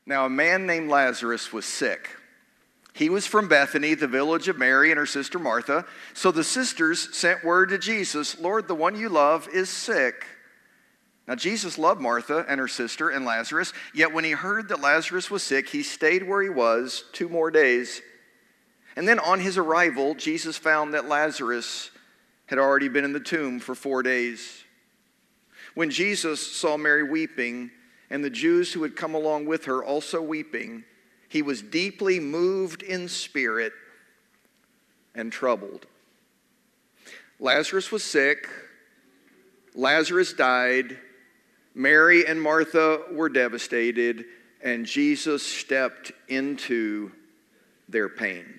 Now, a man named Lazarus was sick. He was from Bethany, the village of Mary and her sister Martha. So the sisters sent word to Jesus, "Lord, the one you love is sick." Now, Jesus loved Martha and her sister and Lazarus. Yet when he heard that Lazarus was sick, he stayed where he was 2 more days. And then on his arrival, Jesus found that Lazarus had already been in the tomb for 4 days. When Jesus saw Mary weeping, and the Jews who had come along with her also weeping, he was deeply moved in spirit and troubled. Lazarus was sick. Lazarus died. Mary and Martha were devastated, and Jesus stepped into their pain.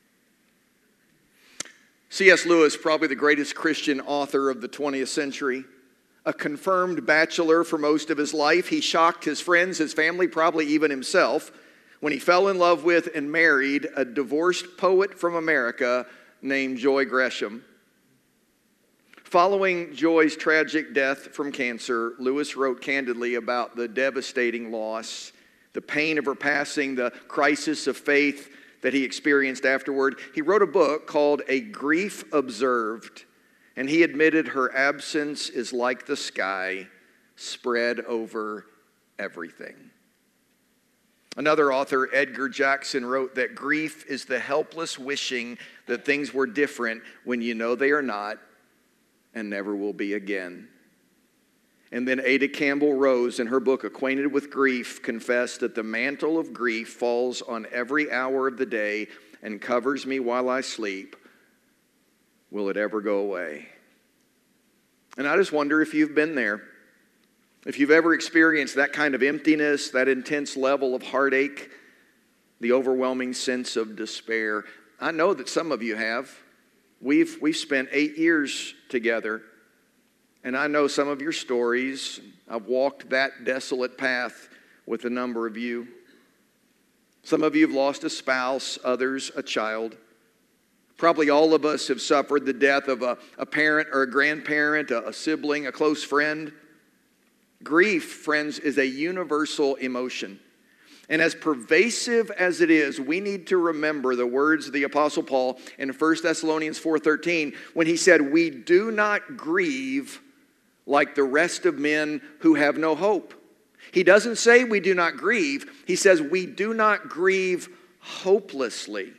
C.S. Lewis, probably the greatest Christian author of the 20th century, a confirmed bachelor for most of his life, he shocked his friends, his family, probably even himself, when he fell in love with and married a divorced poet from America named Joy Gresham. Following Joy's tragic death from cancer, Lewis wrote candidly about the devastating loss, the pain of her passing, the crisis of faith that he experienced afterward. He wrote a book called A Grief Observed, and he admitted her absence is like the sky spread over everything. Another author, Edgar Jackson, wrote that grief is the helpless wishing that things were different when you know they are not and never will be again. And then Ada Campbell Rose, in her book, Acquainted with Grief, confessed that the mantle of grief falls on every hour of the day and covers me while I sleep. Will it ever go away? And I just wonder if you've been there. If you've ever experienced that kind of emptiness, that intense level of heartache, the overwhelming sense of despair. I know that some of you have. We've spent 8 years together. And I know some of your stories. I've walked that desolate path with a number of you. Some of you have lost a spouse, others a child. Probably all of us have suffered the death of a parent or a grandparent, a sibling, a close friend. Grief, friends, is a universal emotion. And as pervasive as it is, we need to remember the words of the Apostle Paul in 1 Thessalonians 4:13 when he said, "We do not grieve like the rest of men who have no hope." He doesn't say we do not grieve. He says we do not grieve hopelessly.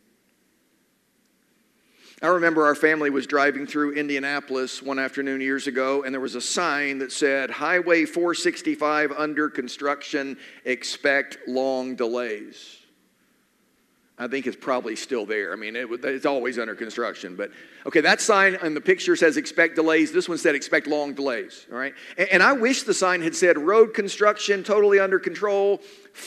I remember our family was driving through Indianapolis one afternoon years ago, and there was a sign that said, "Highway 465 under construction, expect long delays." I think it's probably still there. I mean, it's always under construction. But, okay, that sign on the picture says expect delays. This one said expect long delays, all right? And I wish the sign had said road construction totally under control,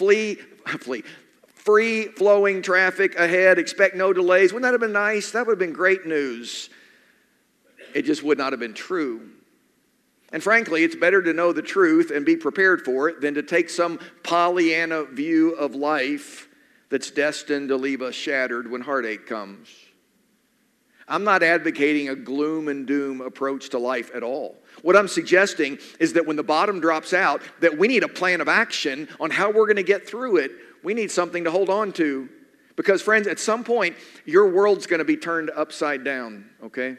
free-flowing traffic ahead, expect no delays. Wouldn't that have been nice? That would have been great news. It just would not have been true. And frankly, it's better to know the truth and be prepared for it than to take some Pollyanna view of life that's destined to leave us shattered when heartache comes. I'm not advocating a gloom and doom approach to life at all. What I'm suggesting is that when the bottom drops out, that we need a plan of action on how we're going to get through it. We need something to hold on to. Because, friends, at some point, your world's going to be turned upside down, okay?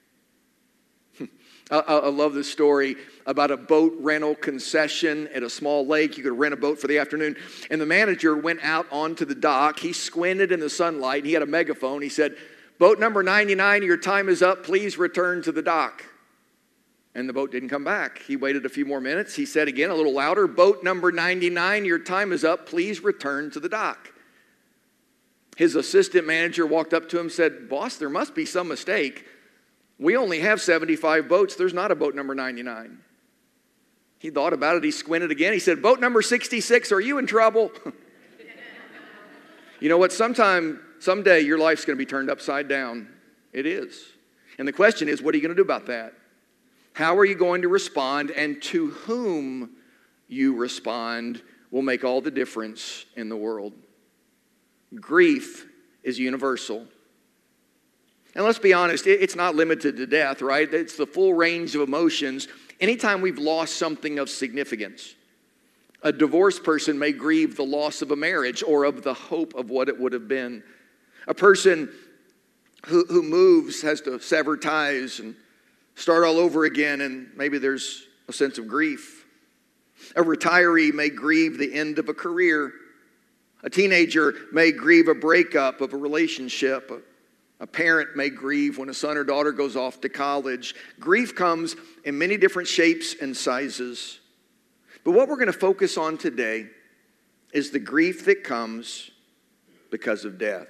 I love this story about a boat rental concession at a small lake. You could rent a boat for the afternoon. And the manager went out onto the dock. He squinted in the sunlight. And he had a megaphone. He said, "Boat number 99, your time is up. Please return to the dock." And the boat didn't come back. He waited a few more minutes. He said again, a little louder, "Boat number 99, your time is up. Please return to the dock." His assistant manager walked up to him and said, "Boss, there must be some mistake. We only have 75 boats. There's not a boat number 99. He thought about it. He squinted again. He said, "Boat number 66, are you in trouble?" You know what? Someday your life's going to be turned upside down. It is. And the question is, what are you going to do about that? How are you going to respond? And to whom you respond will make all the difference in the world. Grief is universal. And let's be honest, it's not limited to death, right? It's the full range of emotions. Anytime we've lost something of significance, A divorced person may grieve the loss of a marriage or of the hope of what it would have been. A person who moves has to sever ties and start all over again, and maybe there's a sense of grief. A retiree may grieve the end of a career. A teenager may grieve a breakup of a relationship. A parent may grieve when a son or daughter goes off to college. Grief comes in many different shapes and sizes. But what we're going to focus on today is the grief that comes because of death.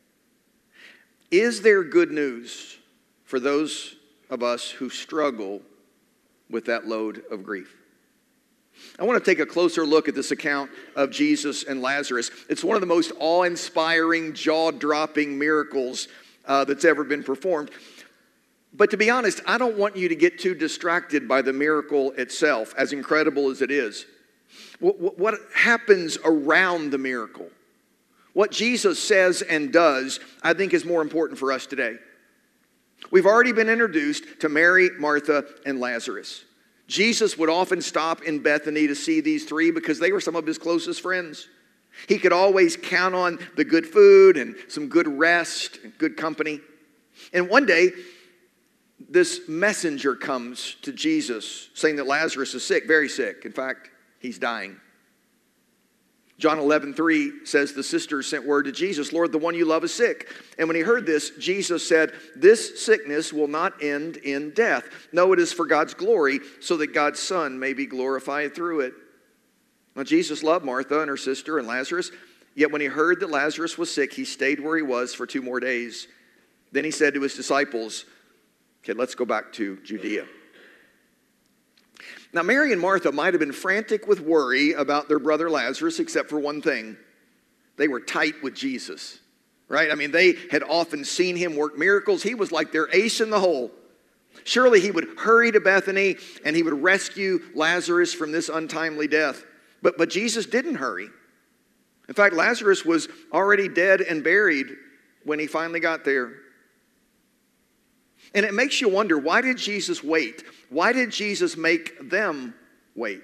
Is there good news for those of us who struggle with that load of grief? I want to take a closer look at this account of Jesus and Lazarus. It's one of the most awe-inspiring, jaw-dropping miracles that's ever been performed. But to be honest, I don't want you to get too distracted by the miracle itself, as incredible as it is. What happens around the miracle, what Jesus says and does, I think is more important for us today. We've already been introduced to Mary, Martha, and Lazarus. Jesus would often stop in Bethany to see these three because they were some of his closest friends. He could always count on the good food and some good rest and good company. And one day, this messenger comes to Jesus saying that Lazarus is sick, very sick. In fact, he's dying. John 11:3 says the sisters sent word to Jesus, "Lord, the one you love is sick." And when he heard this, Jesus said, "This sickness will not end in death. No, it is for God's glory, so that God's Son may be glorified through it." Now, Jesus loved Martha and her sister and Lazarus, yet when he heard that Lazarus was sick, he stayed where he was for 2 more days. Then he said to his disciples, "Okay, let's go back to Judea." Now, Mary and Martha might have been frantic with worry about their brother Lazarus, except for one thing. They were tight with Jesus, right? I mean, they had often seen him work miracles. He was like their ace in the hole. Surely he would hurry to Bethany and he would rescue Lazarus from this untimely death. But Jesus didn't hurry. In fact, Lazarus was already dead and buried when he finally got there. And it makes you wonder, why did Jesus wait? Why did Jesus make them wait?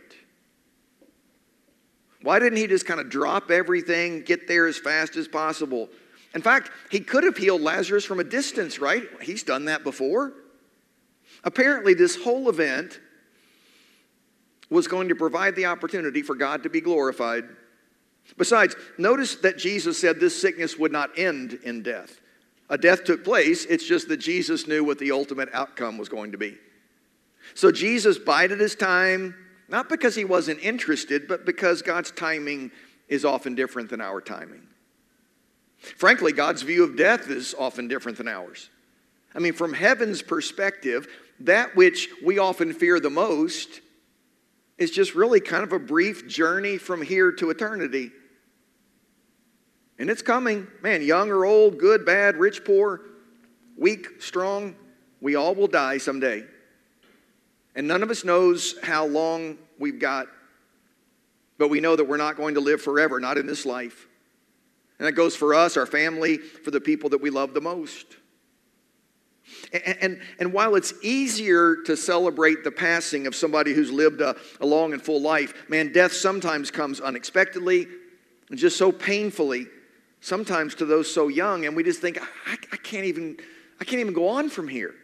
Why didn't he just kind of drop everything, get there as fast as possible? In fact, he could have healed Lazarus from a distance, right? He's done that before. Apparently, this whole event was going to provide the opportunity for God to be glorified. Besides, notice that Jesus said this sickness would not end in death. A death took place, it's just that Jesus knew what the ultimate outcome was going to be. So Jesus bided his time, not because he wasn't interested, but because God's timing is often different than our timing. Frankly, God's view of death is often different than ours. I mean, from heaven's perspective, that which we often fear the most is just really kind of a brief journey from here to eternity. And it's coming. Man, young or old, good, bad, rich, poor, weak, strong, we all will die someday. And none of us knows how long we've got. But we know that we're not going to live forever, not in this life. And that goes for us, our family, for the people that we love the most. And while it's easier to celebrate the passing of somebody who's lived a long and full life, man, death sometimes comes unexpectedly and just so painfully, sometimes to those so young, and we just think, I can't even go on from here.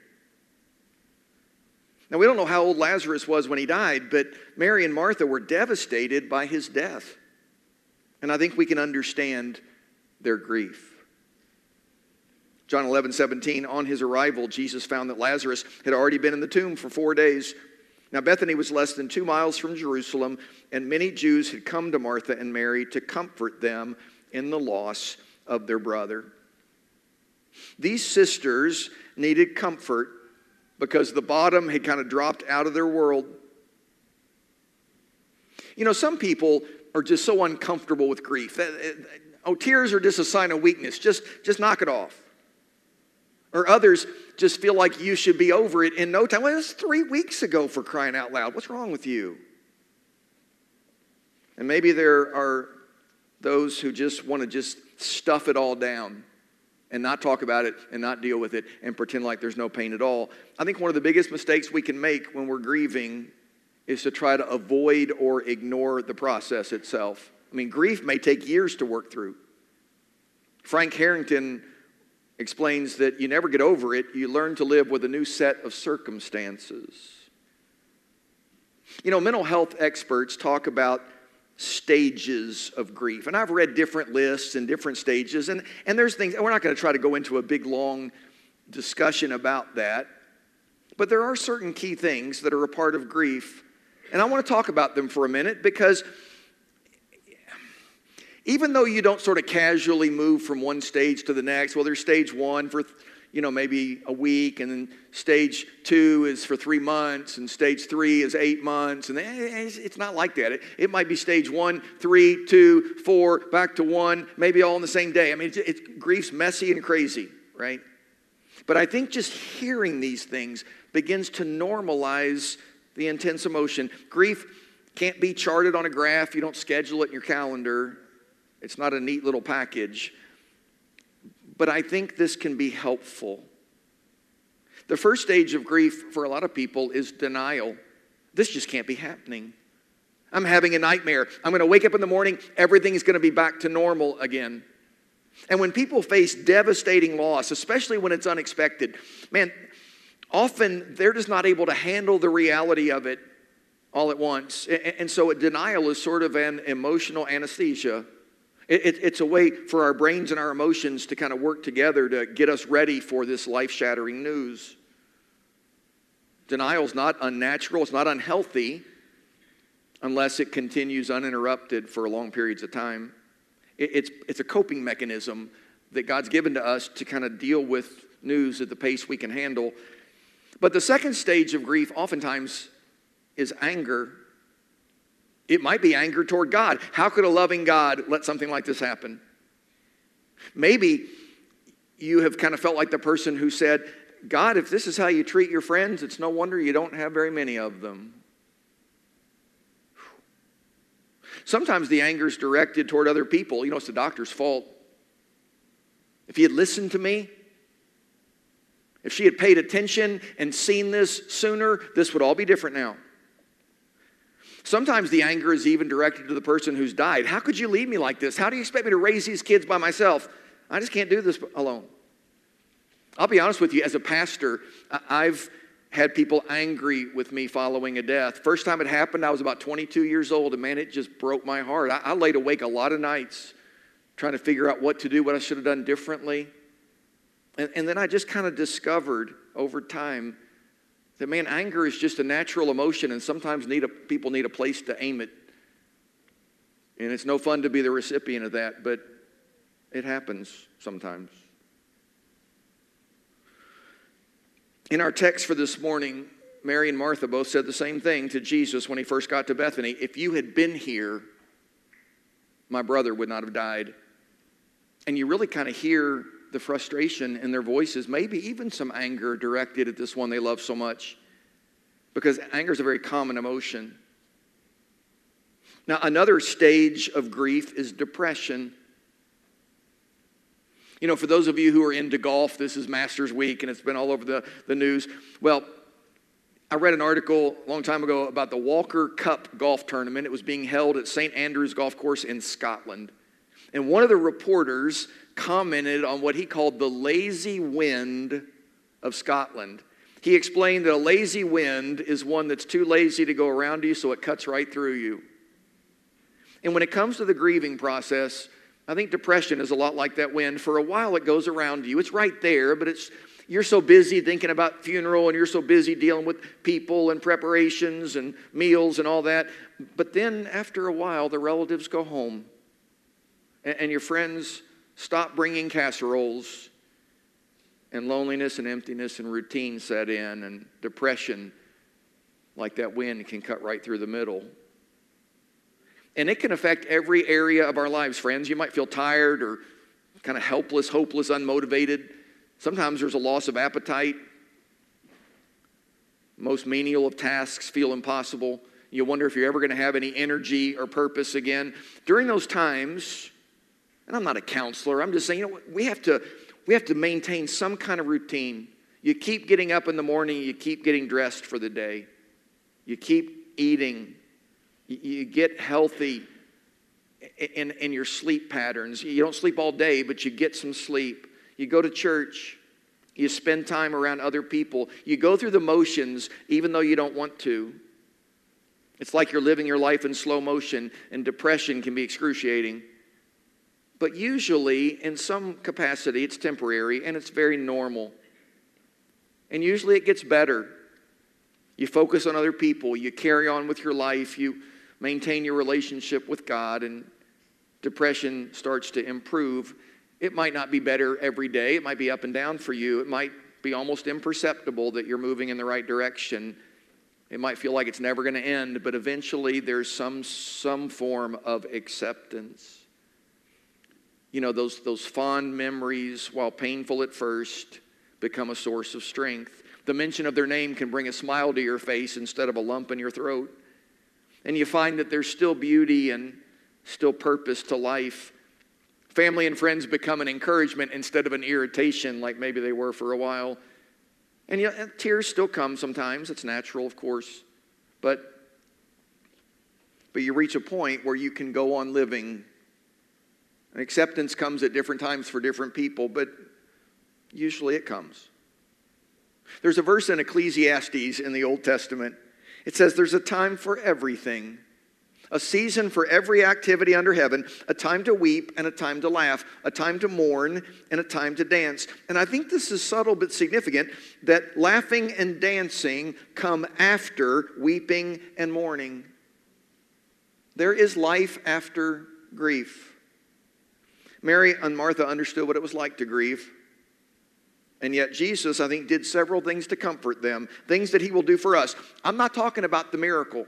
Now, we don't know how old Lazarus was when he died, but Mary and Martha were devastated by his death. And I think we can understand their grief. John 11:17, on his arrival, Jesus found that Lazarus had already been in the tomb for 4 days. Now, Bethany was less than 2 miles from Jerusalem, and many Jews had come to Martha and Mary to comfort them in the loss of their brother. These sisters needed comfort because the bottom had kind of dropped out of their world. You know, some people are just so uncomfortable with grief. Tears are just a sign of weakness. Just knock it off. Or others just feel like you should be over it in no time. Well, it was 3 weeks ago, for crying out loud. What's wrong with you? And maybe there are those who just want to just stuff it all down and not talk about it and not deal with it and pretend like there's no pain at all. I think one of the biggest mistakes we can make when we're grieving is to try to avoid or ignore the process itself. I mean, grief may take years to work through. Frank Harrington explains that you never get over it. You learn to live with a new set of circumstances. You know, mental health experts talk about stages of grief. And I've read different lists and different stages. And there's things, and we're not going to try to go into a big, long discussion about that. But there are certain key things that are a part of grief. And I want to talk about them for a minute because even though you don't sort of casually move from one stage to the next, well, there's stage 1 for, maybe a week, and then stage 2 is for 3 months, and stage 3 is 8 months, and it's not like that. It might be stage 1, 3, 2, 4, back to 1, maybe all in the same day. I mean, grief's messy and crazy, right? But I think just hearing these things begins to normalize the intense emotion. Grief can't be charted on a graph. You don't schedule it in your calendar. It's not a neat little package. But I think this can be helpful. The first stage of grief for a lot of people is denial. This just can't be happening. I'm having a nightmare. I'm going to wake up in the morning, everything is going to be back to normal again. And when people face devastating loss, especially when it's unexpected, man, often they're just not able to handle the reality of it all at once. And so denial is sort of an emotional anesthesia. It's a way for our brains and our emotions to kind of work together to get us ready for this life-shattering news. Denial is not unnatural. It's not unhealthy unless it continues uninterrupted for long periods of time. It's a coping mechanism that God's given to us to kind of deal with news at the pace we can handle. But the second stage of grief oftentimes is anger. It might be anger toward God. How could a loving God let something like this happen? Maybe you have kind of felt like the person who said, God, if this is how you treat your friends, it's no wonder you don't have very many of them. Sometimes the anger is directed toward other people. It's the doctor's fault. If he had listened to me, if she had paid attention and seen this sooner, this would all be different now. Sometimes the anger is even directed to the person who's died. How could you leave me like this? How do you expect me to raise these kids by myself? I just can't do this alone. I'll be honest with you, as a pastor, I've had people angry with me following a death. First time it happened, I was about 22 years old, and man, it just broke my heart. I laid awake a lot of nights trying to figure out what to do, what I should have done differently. And then I just kind of discovered over time that, man, anger is just a natural emotion, and sometimes people need a place to aim it. And it's no fun to be the recipient of that, but it happens sometimes. In our text for this morning, Mary and Martha both said the same thing to Jesus when he first got to Bethany. If you had been here, my brother would not have died. And you really kind of hear the frustration in their voices, maybe even some anger directed at this one they love so much, because anger is a very common emotion. Now, another stage of grief is depression. For those of you who are into golf, this is Masters Week, and it's been all over the news. Well, I read an article a long time ago about the Walker Cup golf tournament. It was being held at St. Andrews Golf Course in Scotland. And one of the reporters commented on what he called the lazy wind of Scotland. He explained that a lazy wind is one that's too lazy to go around you, so it cuts right through you. And when it comes to the grieving process, I think depression is a lot like that wind. For a while it goes around you. It's right there, but you're so busy thinking about funeral, and you're so busy dealing with people and preparations and meals and all that. But then after a while, the relatives go home, and your friends stop bringing casseroles, and loneliness and emptiness and routine set in, and depression, like that wind, can cut right through the middle. And it can affect every area of our lives, friends. You might feel tired or kind of helpless, hopeless, unmotivated. Sometimes there's a loss of appetite. Most menial of tasks feel impossible. You wonder if you're ever going to have any energy or purpose again. During those times, and I'm not a counselor, I'm just saying, we have to maintain some kind of routine. You keep getting up in the morning, you keep getting dressed for the day. You keep eating. You get healthy in your sleep patterns. You don't sleep all day, but you get some sleep. You go to church. You spend time around other people. You go through the motions even though you don't want to. It's like you're living your life in slow motion, and depression can be excruciating. But usually, in some capacity, it's temporary and it's very normal. And usually it gets better. You focus on other people. You carry on with your life. You maintain your relationship with God, and depression starts to improve. It might not be better every day. It might be up and down for you. It might be almost imperceptible that you're moving in the right direction. It might feel like it's never going to end, but eventually there's some form of acceptance. You know, those fond memories, while painful at first, become a source of strength. The mention of their name can bring a smile to your face instead of a lump in your throat. And you find that there's still beauty and still purpose to life. Family and friends become an encouragement instead of an irritation like maybe they were for a while. And tears still come sometimes. It's natural, of course. But you reach a point where you can go on living. And acceptance comes at different times for different people, but usually it comes. There's a verse in Ecclesiastes in the Old Testament. It says there's a time for everything. A season for every activity under heaven, a time to weep and a time to laugh, a time to mourn and a time to dance. And I think this is subtle but significant, that laughing and dancing come after weeping and mourning. There is life after grief. Mary and Martha understood what it was like to grieve. And yet Jesus, I think, did several things to comfort them, things that he will do for us. I'm not talking about the miracle.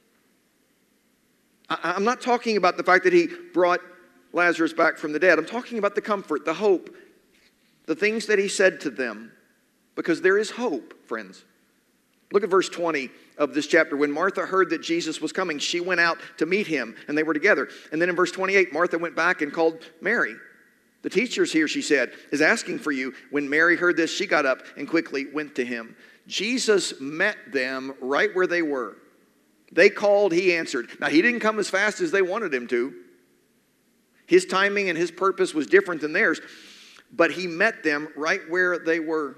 I'm not talking about the fact that he brought Lazarus back from the dead. I'm talking about the comfort, the hope, the things that he said to them. Because there is hope, friends. Look at verse 20 of this chapter. When Martha heard that Jesus was coming, she went out to meet him, and they were together. And then in verse 28, Martha went back and called Mary. The teacher's here, she said, is asking for you. When Mary heard this, she got up and quickly went to him. Jesus met them right where they were. They called, he answered. Now, he didn't come as fast as they wanted him to. His timing and his purpose was different than theirs. But he met them right where they were.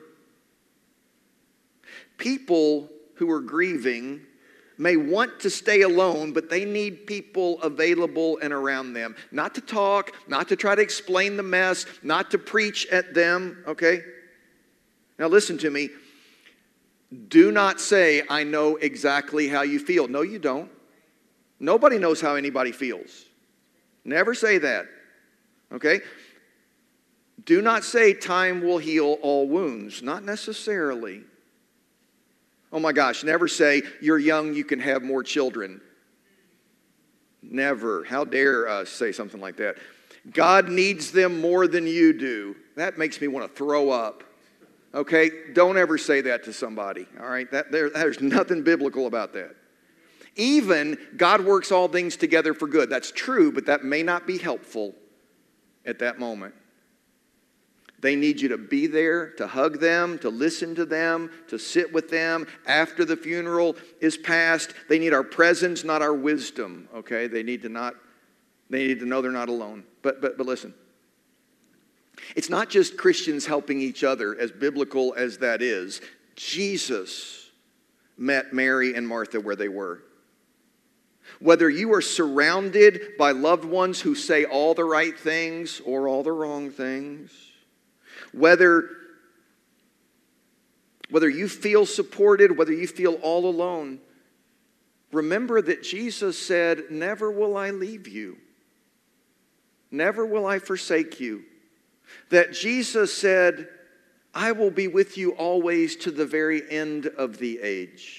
People who are grieving may want to stay alone, but they need people available and around them. Not to talk, not to try to explain the mess, not to preach at them, okay? Now listen to me. Do not say, I know exactly how you feel. No, you don't. Nobody knows how anybody feels. Never say that. Okay? Do not say time will heal all wounds. Not necessarily. Oh my gosh, never say you're young, you can have more children. Never. How dare us say something like that? God needs them more than you do. That makes me want to throw up. Okay, don't ever say that to somebody, all right? There's nothing biblical about that. Even God works all things together for good. That's true, but that may not be helpful at that moment. They need you to be there, to hug them, to listen to them, to sit with them. After the funeral is past, they need our presence, not our wisdom, okay? They need to know they're not alone. But listen. It's not just Christians helping each other, as biblical as that is. Jesus met Mary and Martha where they were. Whether you are surrounded by loved ones who say all the right things or all the wrong things, whether you feel supported, whether you feel all alone, remember that Jesus said, never will I leave you. Never will I forsake you. That Jesus said, I will be with you always to the very end of the age.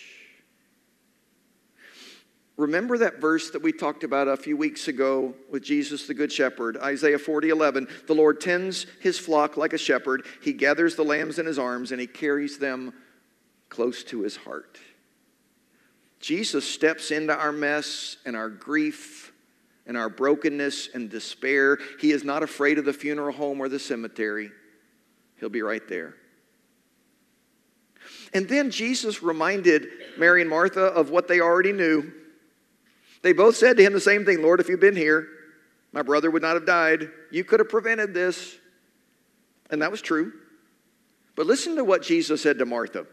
Remember that verse that we talked about a few weeks ago with Jesus the Good Shepherd, Isaiah 40:11. The Lord tends his flock like a shepherd. He gathers the lambs in his arms and he carries them close to his heart. Jesus steps into our mess and our grief and our brokenness and despair. He is not afraid of the funeral home or the cemetery. He'll be right there. And then Jesus reminded Mary and Martha of what they already knew. They both said to him the same thing, Lord, if you'd been here, my brother would not have died. You could have prevented this. And that was true. But listen to what Jesus said to Martha.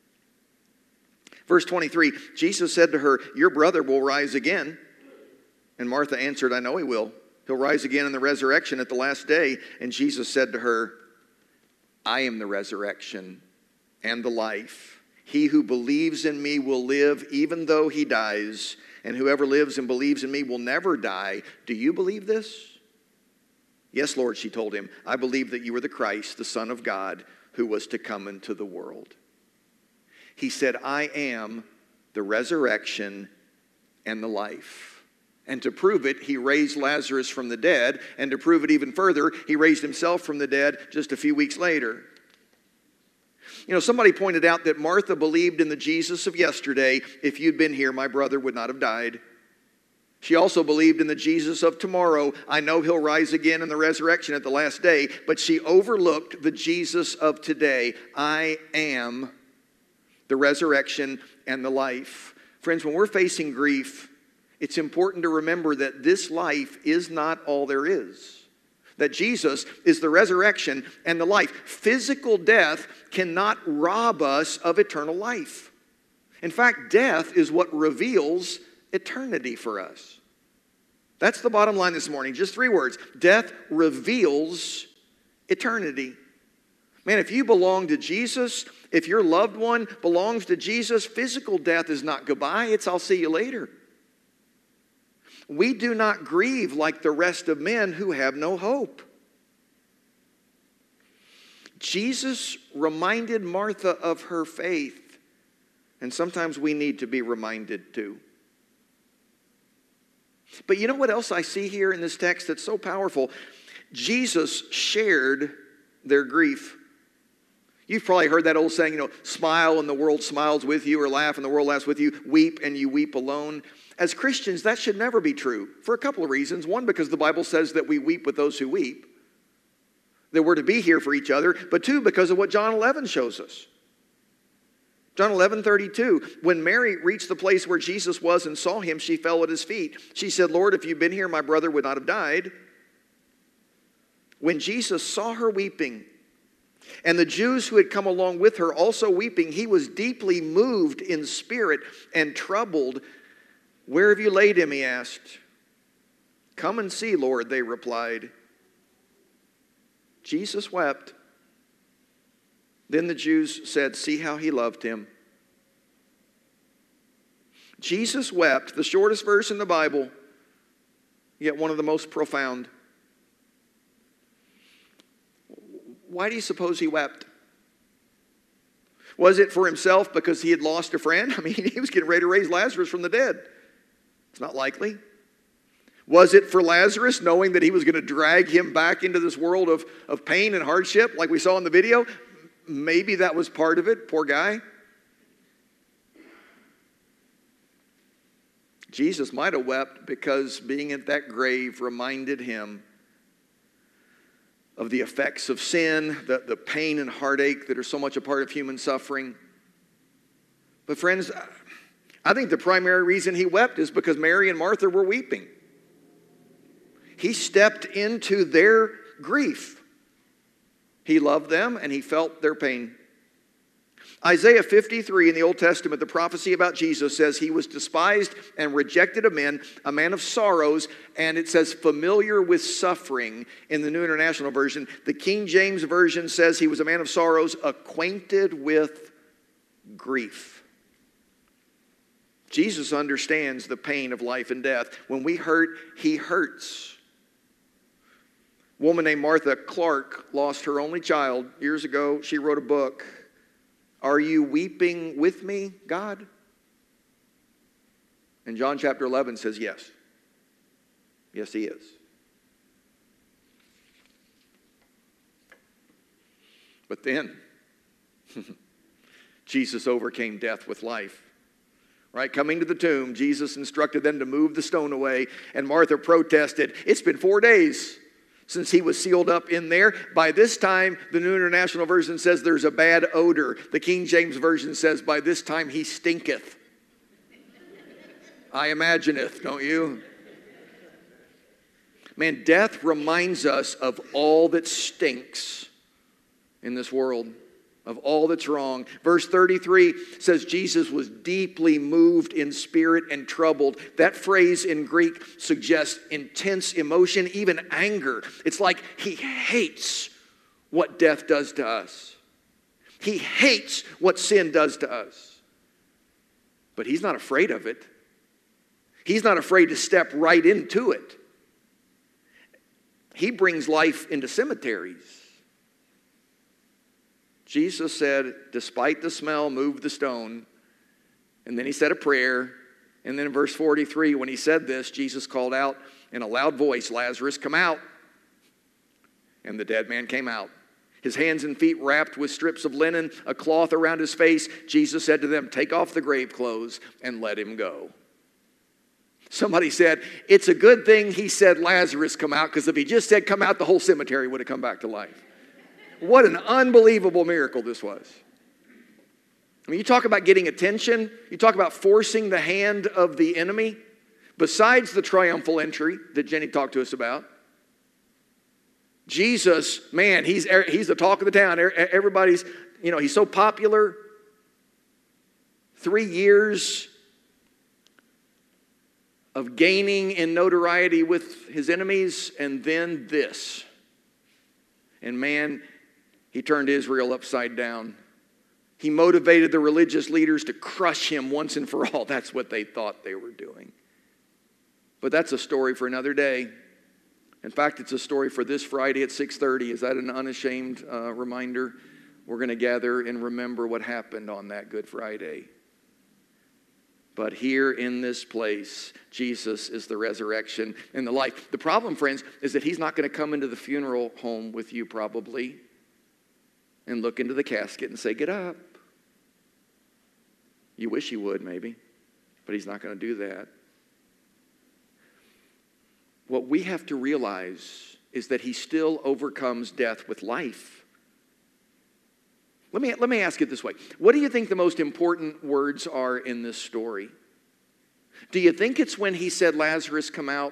Verse 23, Jesus said to her, your brother will rise again. And Martha answered, I know he will. He'll rise again in the resurrection at the last day. And Jesus said to her, I am the resurrection and the life. He who believes in me will live even though he dies. And whoever lives and believes in me will never die. Do you believe this? Yes, Lord, she told him. I believe that you are the Christ, the Son of God, who was to come into the world. He said, I am the resurrection and the life. And to prove it, he raised Lazarus from the dead. And to prove it even further, he raised himself from the dead just a few weeks later. You know, somebody pointed out that Martha believed in the Jesus of yesterday. If you'd been here, my brother would not have died. She also believed in the Jesus of tomorrow. I know he'll rise again in the resurrection at the last day. But she overlooked the Jesus of today. I am the resurrection and the life. Friends, when we're facing grief, it's important to remember that this life is not all there is. That Jesus is the resurrection and the life. Physical death cannot rob us of eternal life. In fact, death is what reveals eternity for us. That's the bottom line this morning. Just 3 words. Death reveals eternity. Man, if you belong to Jesus, if your loved one belongs to Jesus, physical death is not goodbye. It's I'll see you later. We do not grieve like the rest of men who have no hope. Jesus reminded Martha of her faith, and sometimes we need to be reminded too. But you know what else I see here in this text that's so powerful? Jesus shared their grief. You've probably heard that old saying, you know, smile and the world smiles with you, or laugh and the world laughs with you, weep and you weep alone. As Christians, that should never be true for a couple of reasons. One, because the Bible says that we weep with those who weep, that we're to be here for each other. But 2, because of what John 11 shows us. John 11:32, when Mary reached the place where Jesus was and saw him, she fell at his feet. She said, Lord, if you'd been here, my brother would not have died. When Jesus saw her weeping, and the Jews who had come along with her also weeping, he was deeply moved in spirit and troubled. Where have you laid him? He asked. Come and see, Lord, they replied. Jesus wept. Then the Jews said, see how he loved him. Jesus wept, the shortest verse in the Bible, yet one of the most profound. Why do you suppose he wept? Was it for himself because he had lost a friend? I mean, he was getting ready to raise Lazarus from the dead. It's not likely. Was it for Lazarus, knowing that he was going to drag him back into this world of pain and hardship like we saw in the video? Maybe that was part of it. Poor guy. Jesus might have wept because being at that grave reminded him of the effects of sin, the pain and heartache that are so much a part of human suffering. But friends, I think the primary reason he wept is because Mary and Martha were weeping. He stepped into their grief. He loved them and he felt their pain. Isaiah 53 in the Old Testament, the prophecy about Jesus says he was despised and rejected of men, a man of sorrows, and it says familiar with suffering in the New International Version. The King James Version says he was a man of sorrows, acquainted with grief. Jesus understands the pain of life and death. When we hurt, he hurts. A woman named Martha Clark lost her only child years ago. She wrote a book. Are you weeping with me, God? And John chapter 11 says yes. Yes, he is. But then, Jesus overcame death with life. Right, coming to the tomb, Jesus instructed them to move the stone away, and Martha protested. It's been 4 days since he was sealed up in there. By this time, the New International Version says there's a bad odor. The King James Version says, by this time he stinketh. I imagineth, don't you? Man, death reminds us of all that stinks in this world, of all that's wrong. Verse 33 says Jesus was deeply moved in spirit and troubled. That phrase in Greek suggests intense emotion, even anger. It's like he hates what death does to us. He hates what sin does to us. But he's not afraid of it. He's not afraid to step right into it. He brings life into cemeteries. Jesus said, despite the smell, move the stone. And then he said a prayer. And then in verse 43, when he said this, Jesus called out in a loud voice, Lazarus, come out. And the dead man came out, his hands and feet wrapped with strips of linen, a cloth around his face. Jesus said to them, take off the grave clothes and let him go. Somebody said, it's a good thing he said Lazarus come out, because if he just said come out, the whole cemetery would have come back to life. What an unbelievable miracle this was. I mean, you talk about getting attention. You talk about forcing the hand of the enemy. Besides the triumphal entry that Jenny talked to us about, Jesus, man, he's the talk of the town. Everybody's, he's so popular. 3 years of gaining in notoriety with his enemies, and then this. And man, he turned Israel upside down. He motivated the religious leaders to crush him once and for all. That's what they thought they were doing. But that's a story for another day. In fact, it's a story for this Friday at 6:30. Is that an unashamed reminder? We're going to gather and remember what happened on that Good Friday. But here in this place, Jesus is the resurrection and the life. The problem, friends, is that he's not going to come into the funeral home with you probably and look into the casket and say, get up. You wish he would, maybe, but he's not going to do that. What we have to realize is that he still overcomes death with life. Let me ask it this way. What do you think the most important words are in this story? Do you think it's when he said, Lazarus, come out?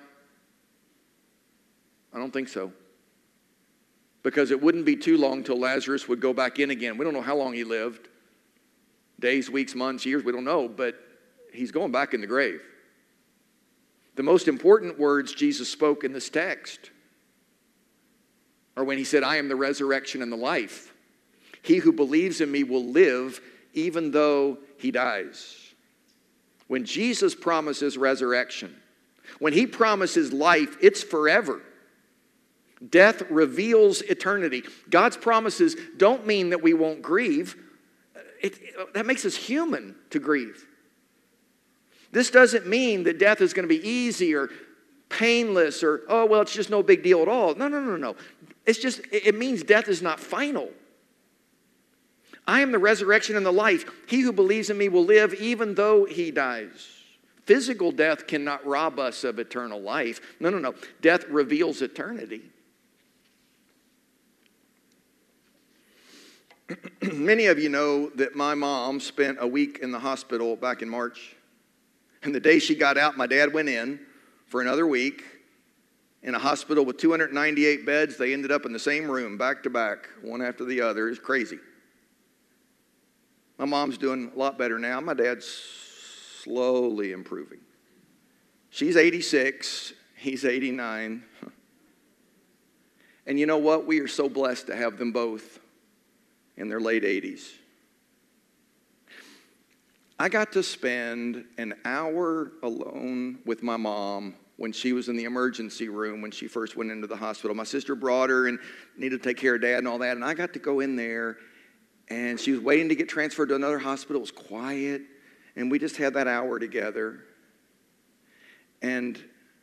I don't think so. Because it wouldn't be too long till Lazarus would go back in again. We don't know how long he lived. Days, weeks, months, years, we don't know. But he's going back in the grave. The most important words Jesus spoke in this text are when he said, I am the resurrection and the life. He who believes in me will live even though he dies. When Jesus promises resurrection, when he promises life, it's forever. Death reveals eternity. God's promises don't mean that we won't grieve. That makes us human to grieve. This doesn't mean that death is going to be easy or painless or, oh, well, it's just no big deal at all. No. It means death is not final. I am the resurrection and the life. He who believes in me will live even though he dies. Physical death cannot rob us of eternal life. No. Death reveals eternity. Many of you know that my mom spent a week in the hospital back in March. And the day she got out, my dad went in for another week in a hospital with 298 beds. They ended up in the same room, back to back, one after the other. It's crazy. My mom's doing a lot better now. My dad's slowly improving. She's 86. He's 89. And you know what? We are so blessed to have them both in their late 80s. I got to spend an hour alone with my mom when she was in the emergency room when she first went into the hospital. My sister brought her and needed to take care of Dad and all that. And I got to go in there, and she was waiting to get transferred to another hospital. It was quiet, and we just had that hour together. And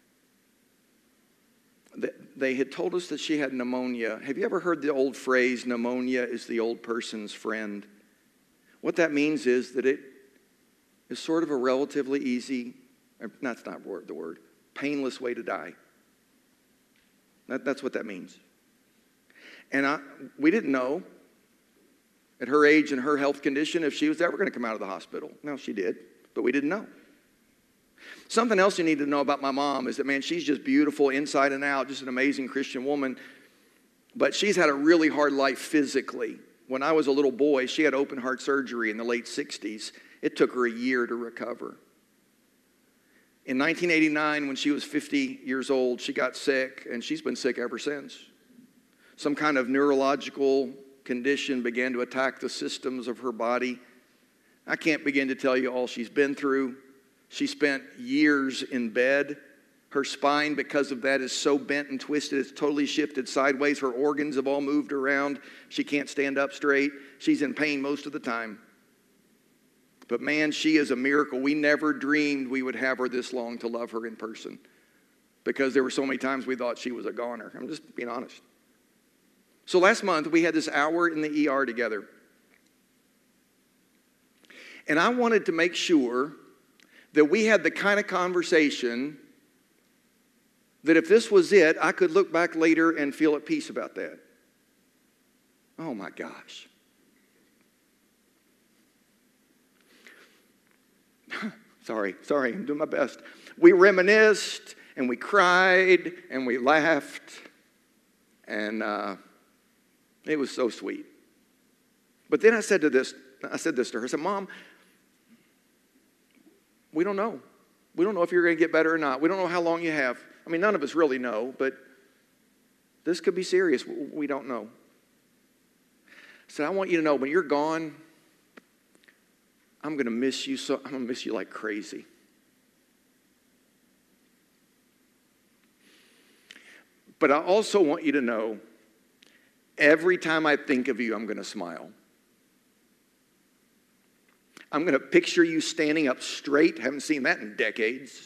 they had told us that she had pneumonia. Have you ever heard the old phrase, pneumonia is the old person's friend? What that means is that it is sort of a relatively easy, that's not the word, painless way to die. That's what that means. And we didn't know at her age and her health condition if she was ever going to come out of the hospital. No, she did, but we didn't know. Something else you need to know about my mom is that, man, she's just beautiful inside and out, just an amazing Christian woman. But she's had a really hard life physically. When I was a little boy, she had open heart surgery in the late 60s. It took her a year to recover. In 1989, when she was 50 years old, she got sick, and she's been sick ever since. Some kind of neurological condition began to attack the systems of her body. I can't begin to tell you all she's been through. She spent years in bed. Her spine, because of that, is so bent and twisted, it's totally shifted sideways. Her organs have all moved around. She can't stand up straight. She's in pain most of the time. But man, she is a miracle. We never dreamed we would have her this long to love her in person, because there were so many times we thought she was a goner. I'm just being honest. So last month, we had this hour in the ER together. And I wanted to make sure that we had the kind of conversation that if this was it, I could look back later and feel at peace about that. Oh my gosh. Sorry, I'm doing my best. We reminisced, and we cried, and we laughed, and it was so sweet. But then I said this to her. I said, Mom, we don't know. We don't know if you're going to get better or not. We don't know how long you have. I mean, none of us really know, but this could be serious. We don't know. I said, I want you to know, when you're gone, I'm going to miss you. I'm going to miss you like crazy. But I also want you to know, every time I think of you, I'm going to smile. I'm going to picture you standing up straight. Haven't seen that in decades.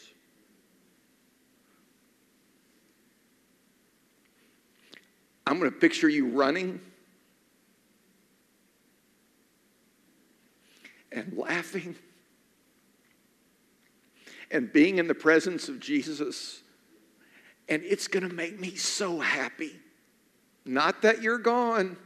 I'm going to picture you running and laughing and being in the presence of Jesus. And it's going to make me so happy. Not that you're gone,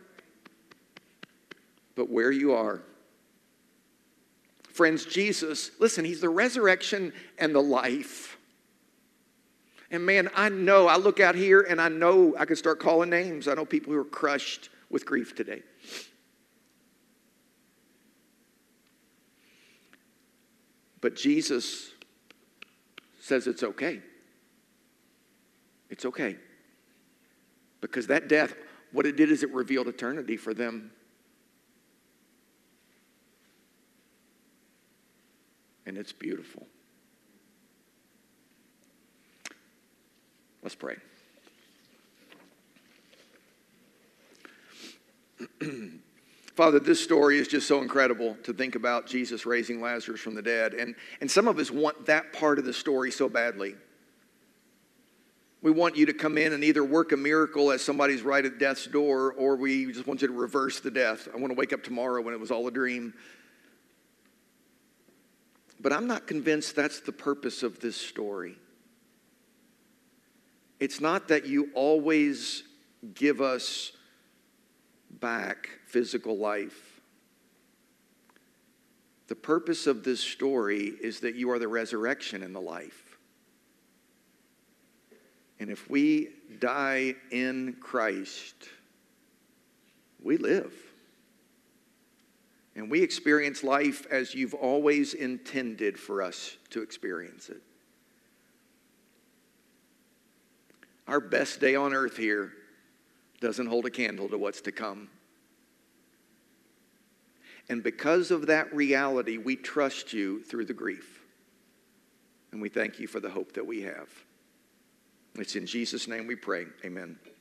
but where you are. Friends, Jesus, listen, he's the resurrection and the life. And man, I know, I look out here and I know I could start calling names. I know people who are crushed with grief today. But Jesus says it's okay. It's okay. Because that death, what it did is it revealed eternity for them. And it's beautiful. Let's pray. Father, this story is just so incredible to think about Jesus raising Lazarus from the dead. And some of us want that part of the story so badly. We want you to come in and either work a miracle as somebody's right at death's door, or we just want you to reverse the death. I want to wake up tomorrow when it was all a dream. But I'm not convinced that's the purpose of this story. It's not that you always give us back physical life. The purpose of this story is that you are the resurrection and the life. And if we die in Christ, we live. And we experience life as you've always intended for us to experience it. Our best day on earth here doesn't hold a candle to what's to come. And because of that reality, we trust you through the grief. And we thank you for the hope that we have. It's in Jesus' name we pray. Amen.